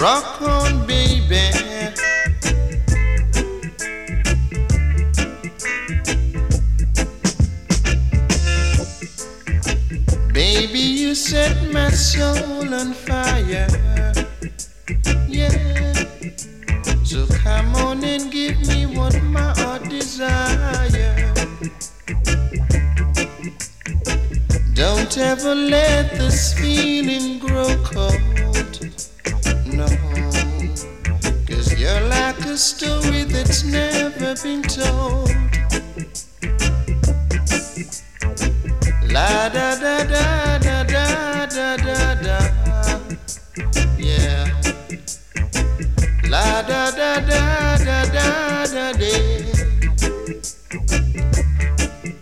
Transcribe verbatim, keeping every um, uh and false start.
Rock on, baby. Baby, you set my soul on fire. Yeah. So come on and give me what my heart desire. Don't ever let this feeling grow cold. No. Cause you're like a story that's never been told. La da da da da da da da da. Yeah. La da da da